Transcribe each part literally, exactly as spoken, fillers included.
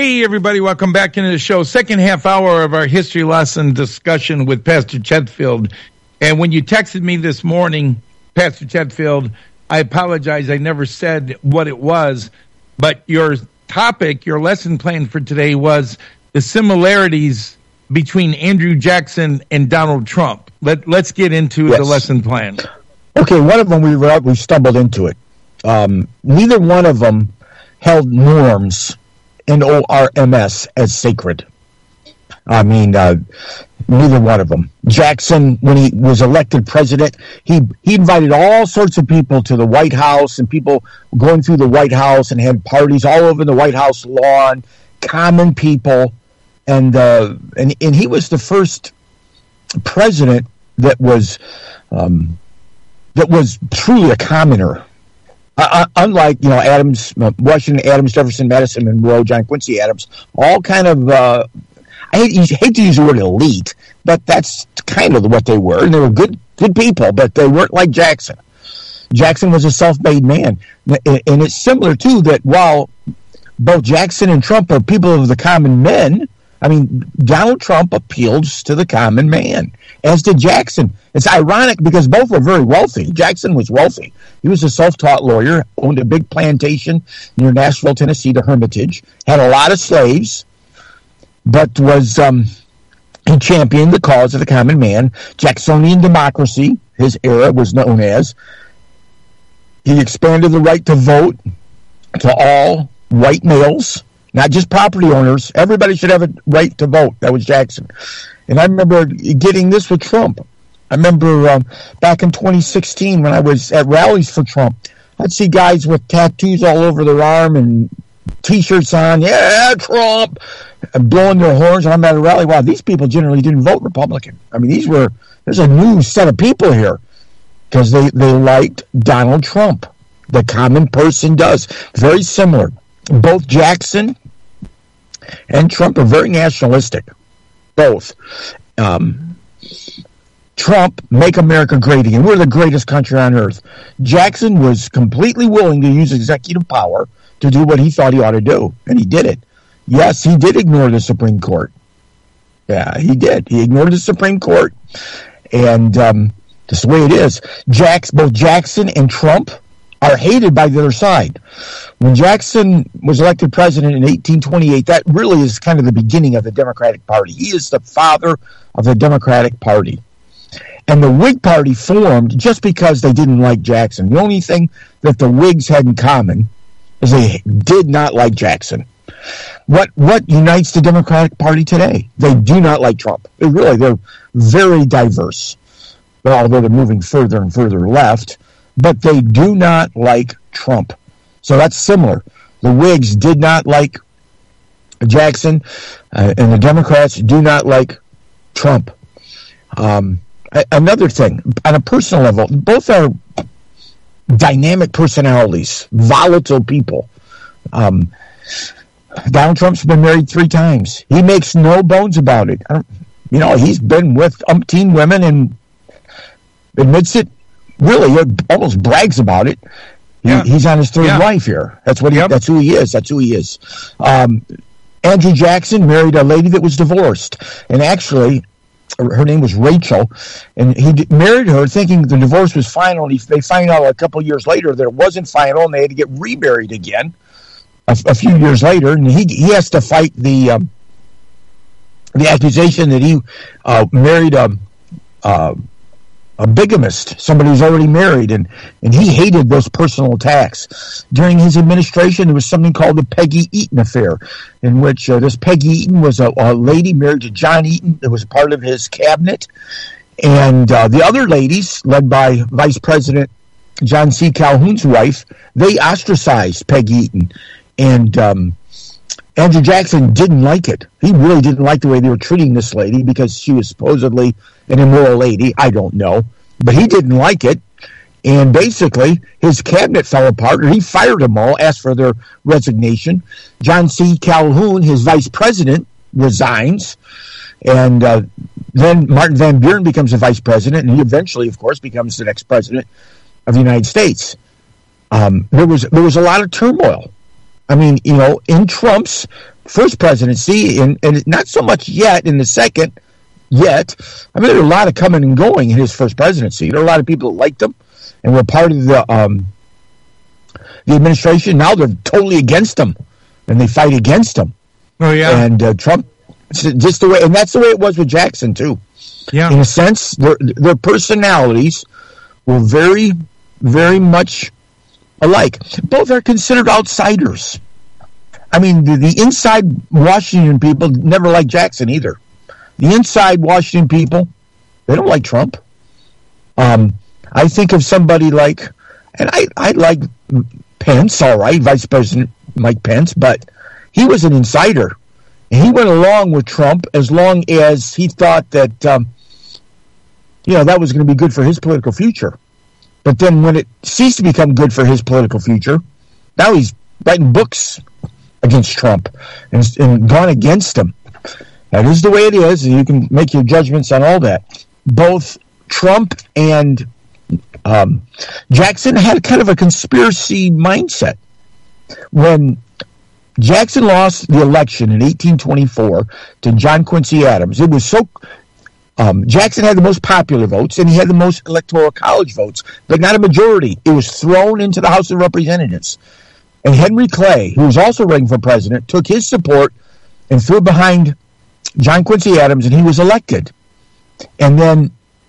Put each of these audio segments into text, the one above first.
Hey, everybody, welcome back into the show. Second half hour of our history lesson discussion with Pastor Chetfield. And when you texted me this morning, Pastor Chetfield, I apologize. I never said what it was, but your topic, your lesson plan for today was the similarities between Andrew Jackson and Donald Trump. Let, let's get into yes. the lesson plan. Okay, one of them, we, we stumbled into it. Um, neither one of them held norms in O R M S as sacred. I mean, uh, neither one of them. Jackson, when he was elected president, he he invited all sorts of people to the White House, and people going through the White House and had parties all over the White House lawn, common people, and uh, and and he was the first president that was um, that was truly a commoner. Uh, unlike, you know, Adams, uh, Washington, Adams, Jefferson, Madison, Monroe, John Quincy Adams, all kind of, uh, I hate, hate to use the word elite, but that's kind of what they were. And they were good good people, but they weren't like Jackson. Jackson was a self-made man. And it's similar, too, that while both Jackson and Trump are people of the common men, I mean, Donald Trump appeals to the common man, as did Jackson. It's ironic because both were very wealthy. Jackson was wealthy. He was a self-taught lawyer, owned a big plantation near Nashville, Tennessee, the Hermitage, had a lot of slaves, but was um, he championed the cause of the common man. Jacksonian democracy, his era was known as. He expanded the right to vote to all white males. Not just property owners. Everybody should have a right to vote. That was Jackson. And I remember getting this with Trump. I remember um, back in twenty sixteen when I was at rallies for Trump, I'd see guys with tattoos all over their arm and T-shirts on. Yeah, Trump! And blowing their horns. And I'm at a rally. Wow, these people generally didn't vote Republican. I mean, these were, there's a new set of people here because they, they liked Donald Trump. The common person does. Very similar. Both Jackson and Trump are very nationalistic. Both. Um, Trump, make America great again. We're the greatest country on earth. Jackson was completely willing to use executive power to do what he thought he ought to do, and he did it. Yes, he did ignore the Supreme Court. Yeah, he did. He ignored the Supreme Court, and um, that's the way it is. Jacks, both Jackson and Trump are hated by the other side. When Jackson was elected president in eighteen twenty-eight, that really is kind of the beginning of the Democratic Party. He is the father of the Democratic Party. And the Whig Party formed just because they didn't like Jackson. The only thing that the Whigs had in common is they did not like Jackson. What what unites the Democratic Party today? They do not like Trump. They really, they're very diverse, although they're moving further and further left. But they do not like Trump. So that's similar. The Whigs did not like Jackson, uh, and the Democrats do not like Trump. Um, another thing, on a personal level, both are dynamic personalities, volatile people. Um, Donald Trump's been married three times. He makes no bones about it. I don't, you know, he's been with umpteen women and admits it. Really, almost brags about it. He, yeah. He's on his third yeah. wife here. That's what he. Yep. That's who he is. That's who he is. Um, Andrew Jackson married a lady that was divorced, and actually, her name was Rachel, and he d- married her thinking the divorce was final. And he, they find out a couple years later that it wasn't final, and they had to get remarried again a, a few years later. And he he has to fight the um, the accusation that he uh, married a. Uh, a bigamist, somebody who's already married, and, and he hated those personal attacks. During his administration, there was something called the Peggy Eaton affair, in which uh, this Peggy Eaton was a, a lady married to John Eaton that was part of his cabinet, and uh, the other ladies, led by Vice President John C. Calhoun's wife, they ostracized Peggy Eaton, and um, Andrew Jackson didn't like it. He really didn't like the way they were treating this lady because she was supposedly an immoral lady. I don't know. But he didn't like it. And basically, his cabinet fell apart, or he fired them all, asked for their resignation. John C. Calhoun, his vice president, resigns. And uh, then Martin Van Buren becomes the vice president, and he eventually, of course, becomes the next president of the United States. Um, there was there was a lot of turmoil. I mean, you know, in Trump's first presidency, and, and not so much yet in the second, yet. I mean, there are a lot of coming and going in his first presidency. There are a lot of people that liked him and were part of the um, the administration. Now they're totally against him, and they fight against him. Oh, yeah. And uh, Trump, just the way, and that's the way it was with Jackson, too. Yeah. In a sense, their, their personalities were very, very much alike. Both are considered outsiders. I mean, the, the inside Washington people never liked Jackson either. The inside Washington people, they don't like Trump. Um, I think of somebody like, and I, I like Pence, all right, Vice President Mike Pence, but he was an insider. And he went along with Trump as long as he thought that, um, you know, that was going to be good for his political future. But then when it ceased to become good for his political future, now he's writing books against Trump and, and gone against him. That is the way it is, and you can make your judgments on all that. Both Trump and um, Jackson had kind of a conspiracy mindset. When Jackson lost the election in eighteen twenty-four to John Quincy Adams, it was so... Um, Jackson had the most popular votes, and he had the most electoral college votes, but not a majority. It was thrown into the House of Representatives. And Henry Clay, who was also running for president, took his support and threw it behind John Quincy Adams, and he was elected. And then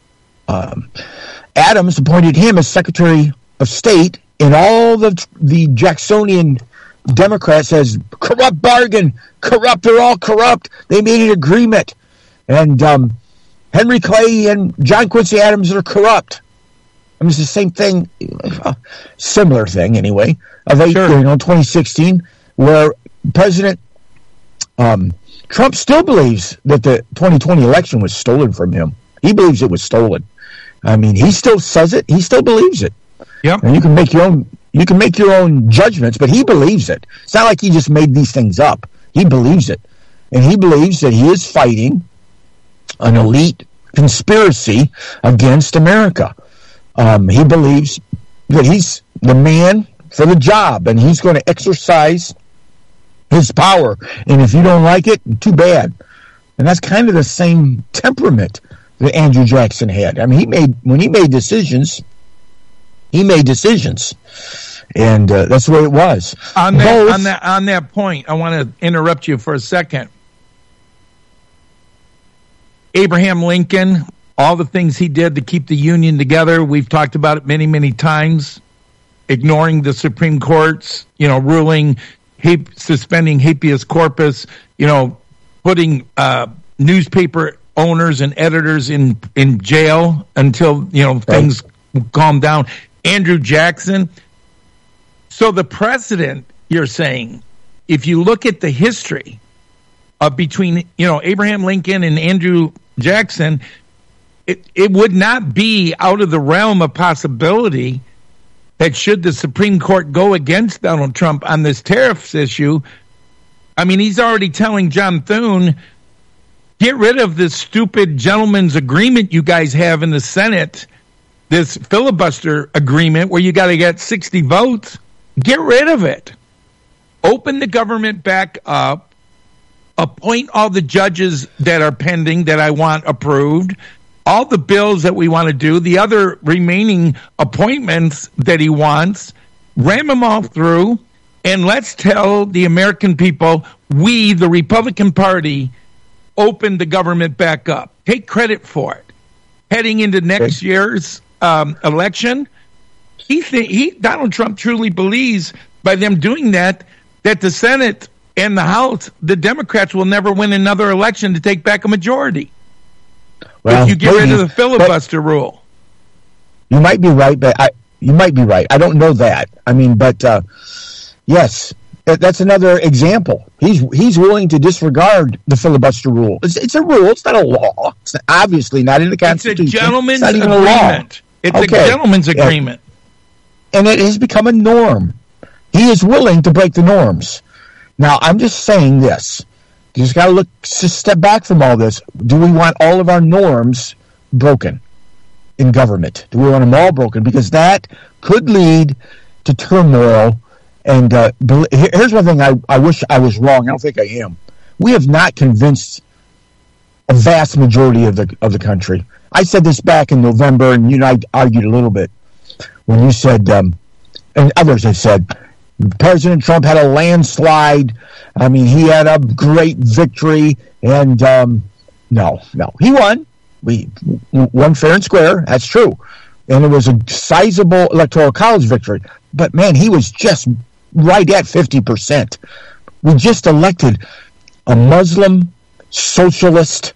um, Adams appointed him as Secretary of State, and all the the Jacksonian Democrats says, corrupt bargain, corrupt, they're all corrupt. They made an agreement. And um, Henry Clay and John Quincy Adams are corrupt. I mean, it's the same thing, similar thing anyway, of eight, sure. you know, twenty sixteen, where President um, Trump still believes that the twenty twenty election was stolen from him. He believes it was stolen. I mean, he still says it. He still believes it. Yep. And you can make your own. You can make your own judgments, but he believes it. It's not like he just made these things up. He believes it, and he believes that he is fighting an elite conspiracy against America. Um, he believes that he's the man for the job, and he's going to exercise his power. And if you don't like it, too bad. And that's kind of the same temperament that Andrew Jackson had. I mean, he made when he made decisions, he made decisions, and uh, that's the way it was. On that, Both, on that, on that point, I want to interrupt you for a second. Abraham Lincoln, all the things he did to keep the Union together, we've talked about it many, many times. Ignoring the Supreme Court's, you know, ruling, ha- suspending habeas corpus, you know, putting uh, newspaper owners and editors in, in jail until, you know, things right. calm down. Andrew Jackson. So the precedent, you're saying, if you look at the history of between, you know, Abraham Lincoln and Andrew Jackson, it, it would not be out of the realm of possibility that should the Supreme Court go against Donald Trump on this tariffs issue, I mean, he's already telling John Thune, get rid of this stupid gentleman's agreement you guys have in the Senate, this filibuster agreement where you got to get sixty votes. Get rid of it. Open the government back up. Appoint all the judges that are pending that I want approved. All the bills that we want to do, the other remaining appointments that he wants, ram them all through, and let's tell the American people, we, the Republican Party, opened the government back up. Take credit for it. Heading into next year's um, election, he, th- he Donald Trump truly believes by them doing that, that the Senate and the House, the Democrats will never win another election to take back a majority. Well, if you get maybe, rid of the filibuster rule. You might be right, but I, you might be right. I don't know that. I mean, but uh, yes, that's another example. He's he's willing to disregard the filibuster rule. It's, it's a rule. It's not a law. It's not, obviously not in the Constitution. It's a gentleman's it's not even agreement. A law. It's okay. a gentleman's agreement. Yeah. And it has become a norm. He is willing to break the norms. Now, I'm just saying this. You just got to look, just step back from all this. Do we want all of our norms broken in government? Do we want them all broken? Because that could lead to turmoil And uh, here's one thing I, I wish I was wrong. I don't think I am. We have not convinced a vast majority of the of the country. I said this back in November, and you and I argued a little bit when you said, um, and others have said, President Trump had a landslide. I mean, he had a great victory, and um, no, no, he won. We won fair and square. That's true, and it was a sizable electoral college victory. But man, he was just right at fifty percent. We just elected a Muslim socialist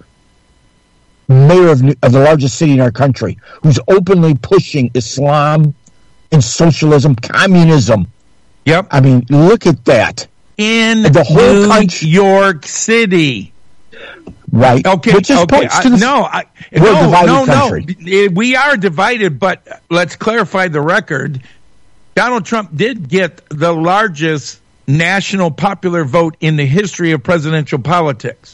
mayor of, of the largest city in our country, who's openly pushing Islam and socialism, communism. Yep. I mean, look at that. In the whole New country. York City. Right. Okay. Which just okay. points to the, I, no, I, we're no, a divided no, country. no. We are divided, but let's clarify the record. Donald Trump did get the largest national popular vote in the history of presidential politics.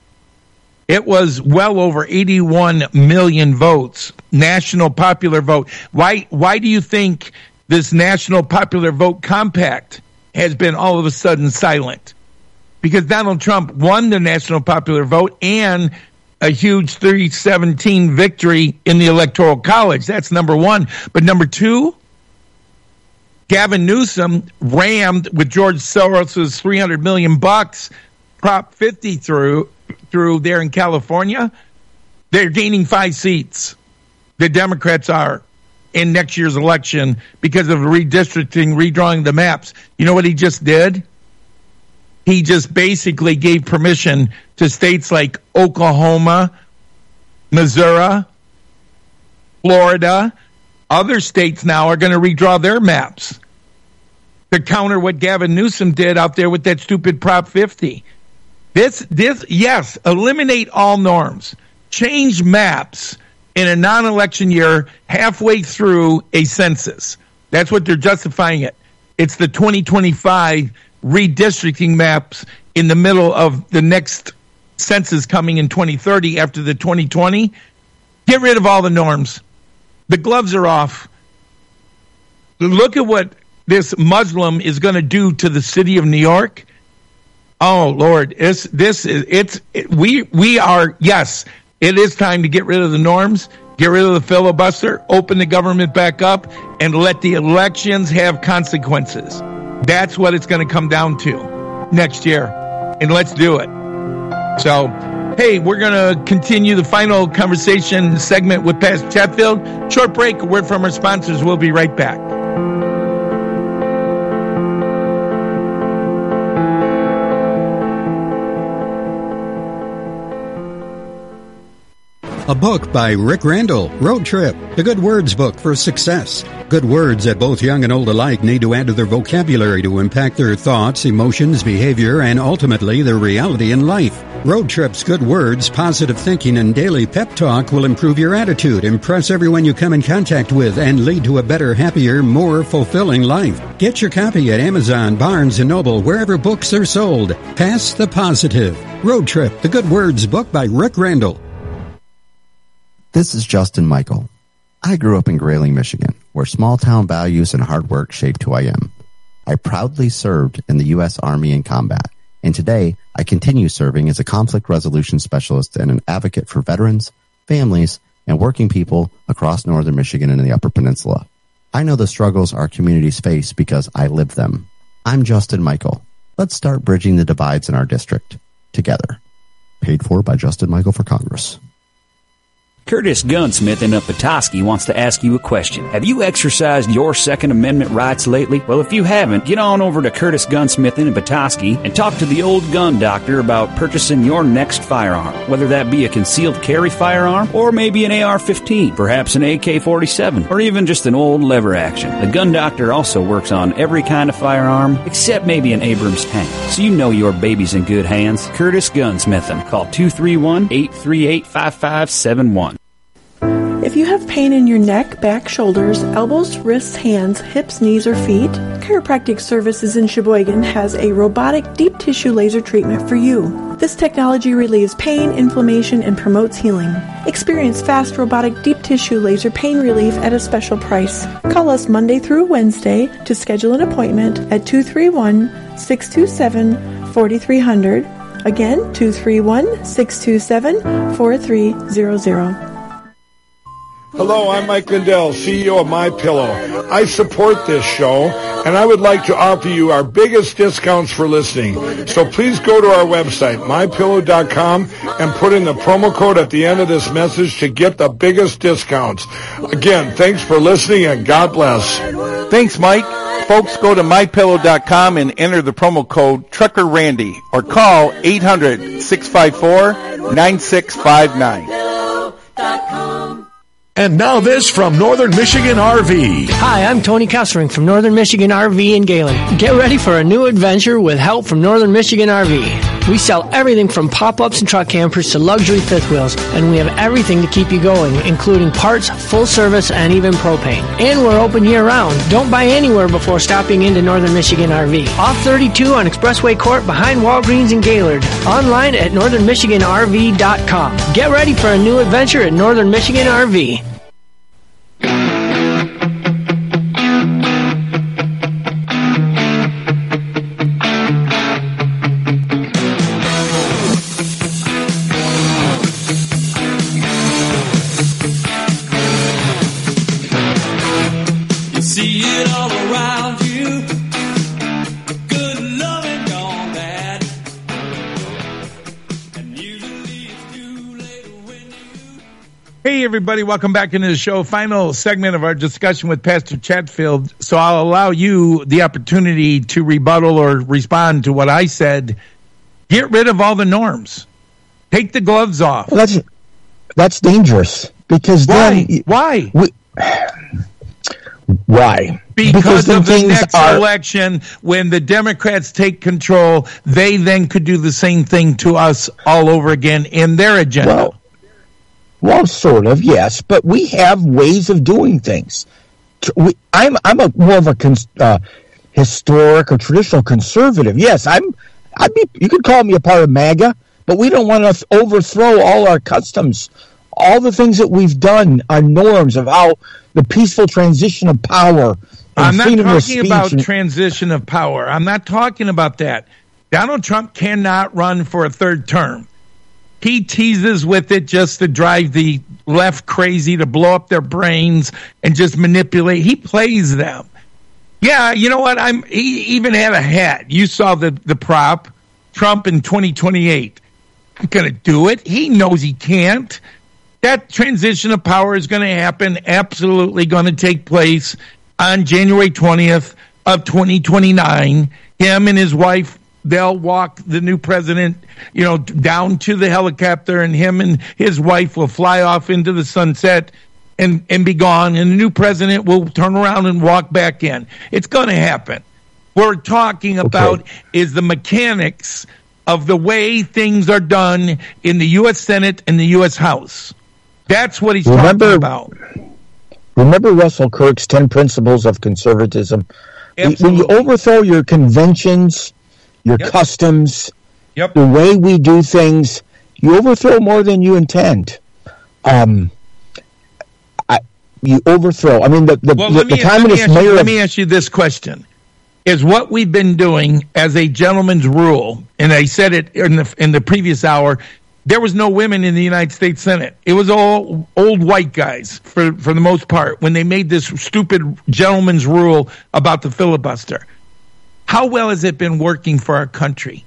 It was well over eighty-one million votes, national popular vote. Why, why do you think this national popular vote compact has been all of a sudden silent? Because Donald Trump won the national popular vote and a huge three seventeen victory in the Electoral College. That's number one. But number two, Gavin Newsom rammed with George Soros's three hundred million bucks Prop fifty through through there in California. They're gaining five seats. The Democrats are in next year's election because of redistricting, redrawing the maps. You know what he just did? He just basically gave permission to states like Oklahoma, Missouri, Florida. Other states now are going to redraw their maps to counter what Gavin Newsom did out there with that stupid Prop fifty. This, this, yes, eliminate all norms. Change maps in a non-election year halfway through a census. That's what they're justifying it. It's the twenty twenty-five redistricting maps in the middle of the next census coming in twenty thirty after the twenty twenty. Get rid of all the norms. The gloves are off. Look at what this Muslim is going to do to the city of New York. Oh Lord, it's this is it's it, we we are yes, it is time to get rid of the norms, get rid of the filibuster, open the government back up, and let the elections have consequences. That's what it's going to come down to next year, and let's do it. So, hey, we're going to continue the final conversation segment with Pastor Chatfield. Short break, a word from our sponsors. We'll be right back. A book by Rick Randall, Road Trip, the Good Words book for success. Good words that both young and old alike need to add to their vocabulary to impact their thoughts, emotions, behavior, and ultimately their reality in life. Road Trip's Good Words, positive thinking, and daily pep talk will improve your attitude, impress everyone you come in contact with, and lead to a better, happier, more fulfilling life. Get your copy at Amazon, Barnes and Noble, wherever books are sold. Pass the positive. Road Trip, the Good Words book by Rick Randall. This is Justin Michael. I grew up in Grayling, Michigan, where small-town values and hard work shaped who I am. I proudly served in the U S Army in combat, and today I continue serving as a conflict resolution specialist and an advocate for veterans, families, and working people across northern Michigan and the Upper Peninsula. I know the struggles our communities face because I live them. I'm Justin Michael. Let's start bridging the divides in our district together. Paid for by Justin Michael for Congress. Curtis Gunsmith in Petoskey wants to ask you a question. Have you exercised your Second Amendment rights lately? Well, if you haven't, get on over to Curtis Gunsmith in Petoskey and talk to the old gun doctor about purchasing your next firearm, whether that be a concealed carry firearm or maybe an A R fifteen, perhaps an A K forty-seven, or even just an old lever action. The gun doctor also works on every kind of firearm except maybe an Abrams tank. So you know your baby's in good hands. Curtis Gunsmith. Call two three one, eight three eight, five five seven one. If you have pain in your neck, back, shoulders, elbows, wrists, hands, hips, knees, or feet, Chiropractic Services in Sheboygan has a robotic deep tissue laser treatment for you. This technology relieves pain, inflammation, and promotes healing. Experience fast robotic deep tissue laser pain relief at a special price. Call us Monday through Wednesday to schedule an appointment at two three one, six two seven, four three zero zero. Again, two three one, six two seven, four three zero zero. Hello, I'm Mike Lindell, C E O of MyPillow. I support this show, and I would like to offer you our biggest discounts for listening. So please go to our website, my pillow dot com, and put in the promo code at the end of this message to get the biggest discounts. Again, thanks for listening, and God bless. Thanks, Mike. Folks, go to my pillow dot com and enter the promo code Trucker Randy or call eight hundred, six five four, nine six five nine. And now this from Northern Michigan R V. Hi, I'm Tony Kessering from Northern Michigan R V in Galen. Get ready for a new adventure with help from Northern Michigan R V. We sell everything from pop-ups and truck campers to luxury fifth wheels, and we have everything to keep you going, including parts, full service, and even propane. And we're open year-round. Don't buy anywhere before stopping into Northern Michigan R V. Off thirty-two on Expressway Court behind Walgreens in Gaylord. Online at northern michigan r v dot com. Get ready for a new adventure at Northern Michigan R V. Hey, everybody. Welcome back into the show. Final segment of our discussion with Pastor Chatfield. So I'll allow you the opportunity to rebuttal or respond to what I said. Get rid of all the norms. Take the gloves off. Well, that's that's dangerous because why? then Why? We, why? Because, because of the next are, election, when the Democrats take control, they then could do the same thing to us all over again in their agenda. Well, Well, sort of, yes, but we have ways of doing things. We, I'm I'm a more of a cons, uh, historic or traditional conservative. Yes, I'm. I'd be. You could call me a part of MAGA, but we don't want to overthrow all our customs, all the things that we've done, our norms of how the peaceful transition of power. I'm not talking about and, transition of power. I'm not talking about that. Donald Trump cannot run for a third term. He teases with it just to drive the left crazy, to blow up their brains and just manipulate. He plays them. Yeah, you know what? I'm. He even had a hat. You saw the, the prop, Trump in twenty twenty-eight. I'm going to do it. He knows he can't. That transition of power is going to happen, absolutely going to take place on January twentieth of twenty twenty-nine. Him and his wife, they'll walk the new president, you know, down to the helicopter, and him and his wife will fly off into the sunset and, and be gone. And the new president will turn around and walk back in. It's going to happen. What we're talking about okay. is the mechanics of the way things are done in the U S Senate and the U S House. That's what he's remember, talking about. Remember Russell Kirk's ten principles of conservatism? Absolutely. When you overthrow your conventions, your yep. customs, yep. the way we do things, you overthrow more than you intend. Um, I, you overthrow. I mean, the, the, well, the, me, the communist mayor... You, of, let me ask you this question. Is what we've been doing as a gentleman's rule, and I said it in the, in the previous hour, there was no women in the United States Senate. It was all old white guys, for, for the most part, when they made this stupid gentleman's rule about the filibuster. How well has it been working for our country?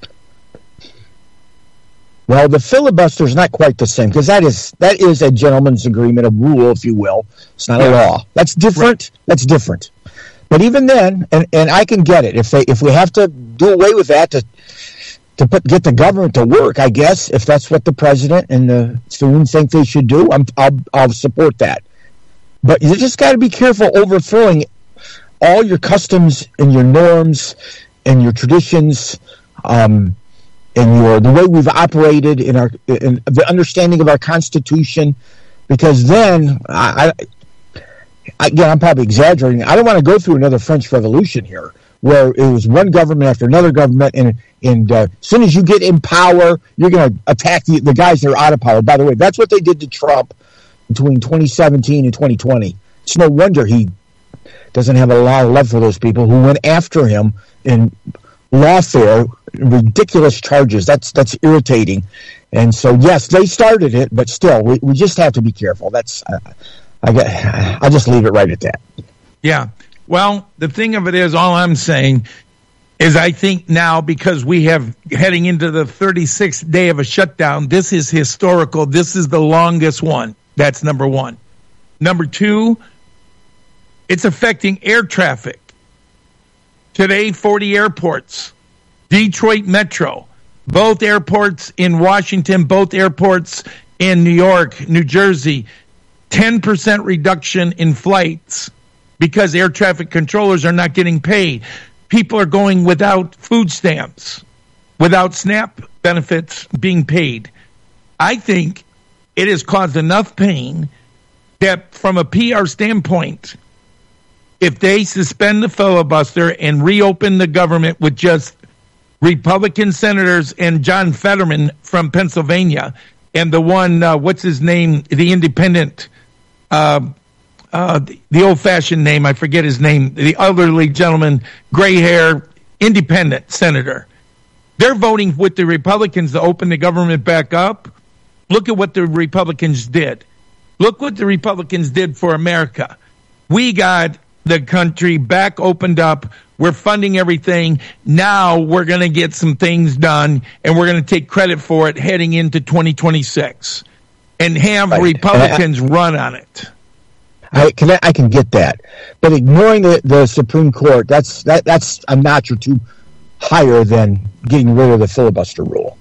Well, the filibuster is not quite the same, because that is that is a gentleman's agreement, a rule, if you will. It's not yeah. a law. That's different. Right. That's different. But even then, and, and I can get it, if they if we have to do away with that to to put get the government to work, I guess, if that's what the president and the students think they should do, I'm, I'll I'll support that. But you just got to be careful overthrowing all your customs and your norms and your traditions, um, and your the way we've operated in our in the understanding of our Constitution, because then I, I again I'm probably exaggerating. I don't want to go through another French Revolution here, where it was one government after another government, and and uh, as soon as you get in power, you're going to attack the, the guys that are out of power. By the way, that's what they did to Trump between twenty seventeen and twenty twenty. It's no wonder he doesn't have a lot of love for those people who went after him in lawfare, ridiculous charges. That's that's irritating. And so, yes, they started it, but still, we, we just have to be careful. That's uh, I get. I'll just leave it right at that. Yeah. Well, the thing of it is, all I'm saying is I think now, because we have heading into the thirty-sixth day of a shutdown, this is historical. This is the longest one. That's number one. Number two, it's affecting air traffic. Today, forty airports, Detroit Metro, both airports in Washington, both airports in New York, New Jersey, ten percent reduction in flights because air traffic controllers are not getting paid. People are going without food stamps, without SNAP benefits being paid. I think it has caused enough pain that from a P R standpoint, if they suspend the filibuster and reopen the government with just Republican senators and John Fetterman from Pennsylvania and the one, uh, what's his name, the independent, uh, uh, the, the old-fashioned name, I forget his name, the elderly gentleman, gray hair, independent senator. They're voting with the Republicans to open the government back up. Look at what the Republicans did. Look what the Republicans did for America. We got the country back opened up. We're funding everything. Now we're going to get some things done, and we're going to take credit for it heading into twenty twenty-six and have right. Republicans I, run on it. I can I can get that. But ignoring the, the Supreme Court, that's that that's a notch or two higher than getting rid of the filibuster rule.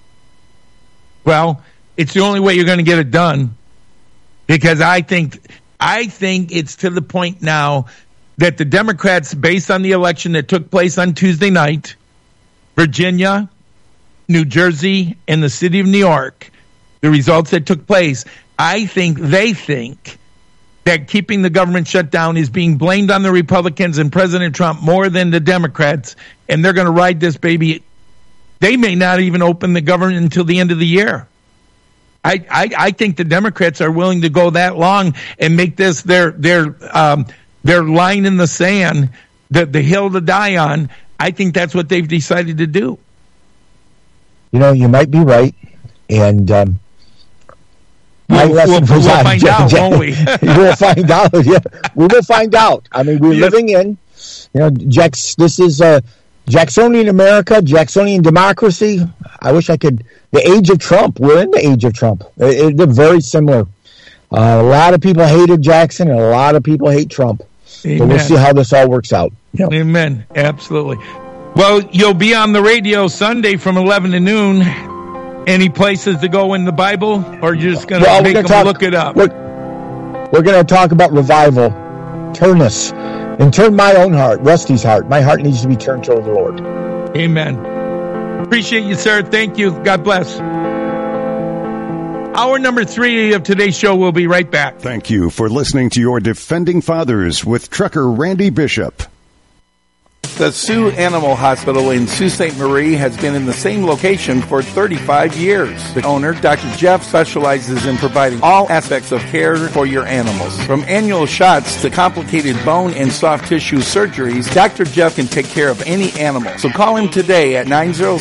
Well, it's the only way you're going to get it done, because I think I think it's to the point now that the Democrats, based on the election that took place on Tuesday night, Virginia, New Jersey, and the city of New York, the results that took place, I think they think that keeping the government shut down is being blamed on the Republicans and President Trump more than the Democrats, and they're going to ride this baby. They may not even open the government until the end of the year. I, I, I think the Democrats are willing to go that long and make this their their um, their line in the sand, the, the hill to die on. I think that's what they've decided to do. You know, you might be right, and um, my we'll, lesson we'll, was we'll on find Jack, out, Jack, won't we? We'll find out. Yeah, we will find out. I mean, we're yes. living in, you know, Jack's. This is uh, Jacksonian America, Jacksonian democracy. I wish I could. The age of Trump. We're in the age of Trump. It, they're very similar. Uh, a lot of people hated Jackson, and a lot of people hate Trump. Amen. So we'll see how this all works out. Yep. Amen. Absolutely. Well, you'll be on the radio Sunday from eleven to noon. Any places to go in the Bible, or you're just going to well, make them talk, look it up? We're, we're going to talk about revival. Turn us. And turn my own heart, Rusty's heart. My heart needs to be turned toward the Lord. Amen. Appreciate you, sir. Thank you. God bless. Hour number three of today's show will be right back. Thank you for listening to your Defending Fathers with trucker Randy Bishop. The Sioux Animal Hospital in Sault Ste. Marie has been in the same location for thirty-five years. The owner, Doctor Jeff, specializes in providing all aspects of care for your animals. From annual shots to complicated bone and soft tissue surgeries, Doctor Jeff can take care of any animal. So call him today at nine zero